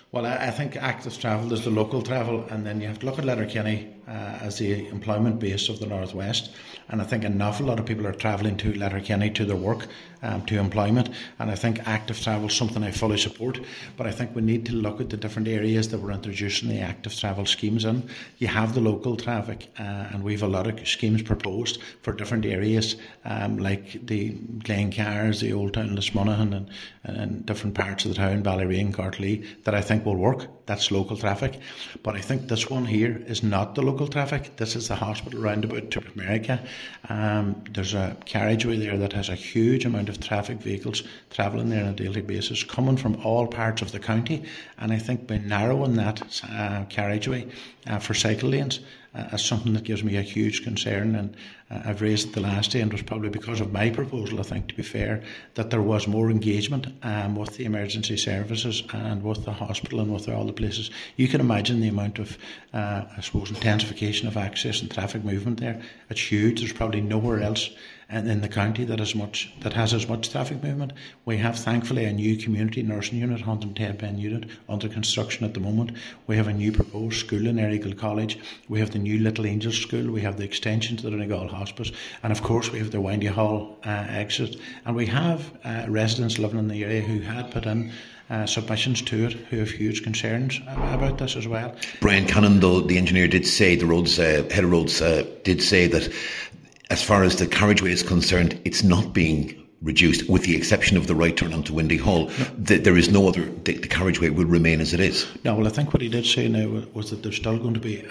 Well, I think active travel, there's the local travel, and then you have to look at Letterkenny as the employment base of the North West. And I think an awful lot of people are travelling to Letterkenny to their work, to employment. And I think active travel is something I fully support. But I think we need to look at the different areas that we're introducing the active travel schemes in. You have the local traffic, and we have a lot of schemes proposed for different areas, like the Glencars, the Old Town, Lismonaghan, and different parts of the town, Ballyreen, Cartlee, that I think will work. That's local traffic. But I think this one here is not the local traffic. This is the hospital roundabout to America. There's a carriageway there that has a huge amount of traffic vehicles travelling there on a daily basis, coming from all parts of the county. And I think by narrowing that carriageway for cycle lanes is something that gives me a huge concern. And I've raised it the last day, and it was probably because of my proposal, I think, to be fair, that there was more engagement with the emergency services and with the hospital and with all the places. You can imagine the amount of, I suppose, intensification of access and traffic movement there. It's huge. There's probably nowhere else in the county that has as much traffic movement. We have, thankfully, a new community nursing unit, 110-bed unit, under construction at the moment. We have a new proposed school in Errigal College. We have the new Little Angels School. We have the extension to the Donegal Hospice. And, of course, we have the Windy Hall exit. And we have residents living in the area who had put in submissions to it, who have huge concerns about this as well. Brian Cannon, though, the engineer, did say, the roads head of roads did say that as far as the carriageway is concerned, it's not being reduced, with the exception of the right turn onto Windy Hall. There is no other, the carriageway will remain as it is. No, well, I think what he did say now was that there's still going to be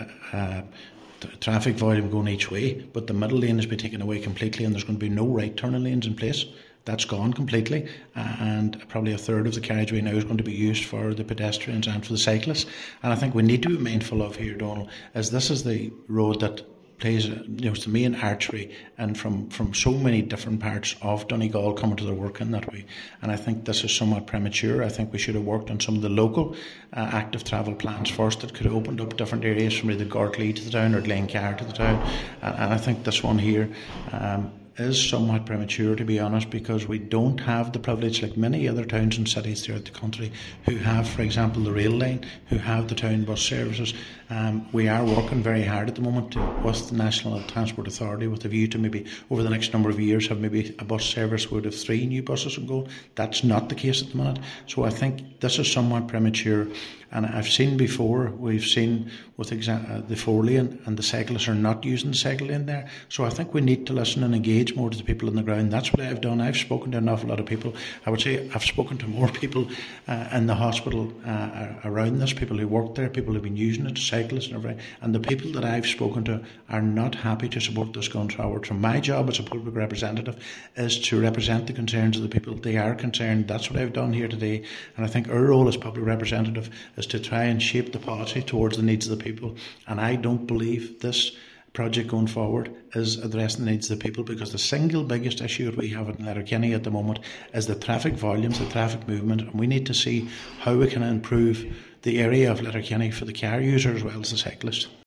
traffic volume going each way, but the middle lane has been taken away completely, and there's going to be no right turning lanes in place. That's gone completely, and probably a third of the carriageway now is going to be used for the pedestrians and for the cyclists. And I think we need to be mindful of here, Donald, as this is the road that plays, it's the main artery, and from so many different parts of Donegal coming to their work in that way. And I think this is somewhat premature. I think we should have worked on some of the local active travel plans first that could have opened up different areas from either Gartlee to the town or Glencar to the town. And I think this one here is somewhat premature, to be honest, because we don't have the privilege, like many other towns and cities throughout the country who have, for example, the rail line, who have the town bus services. We are working very hard at the moment with the National Transport Authority with a view to maybe over the next number of years have maybe a bus service would have 3 new buses and go. That's not the case at the minute. So I think this is somewhat premature. And I've seen before, we've seen with the 4 lane, and the cyclists are not using the cycle lane there. So I think we need to listen and engage more to the people on the ground. That's what I've done. I've spoken to an awful lot of people. I would say I've spoken to more people in the hospital around this, people who work there, people who've been using it, cyclists and everything. And the people that I've spoken to are not happy to support this going forward. So my job as a public representative is to represent the concerns of the people. They are concerned. That's what I've done here today. And I think our role as public representative is to try and shape the policy towards the needs of the people. And I don't believe this project going forward is addressing the needs of the people, because the single biggest issue that we have in Letterkenny at the moment is the traffic volumes, the traffic movement, and we need to see how we can improve the area of Letterkenny for the car user as well as the cyclist.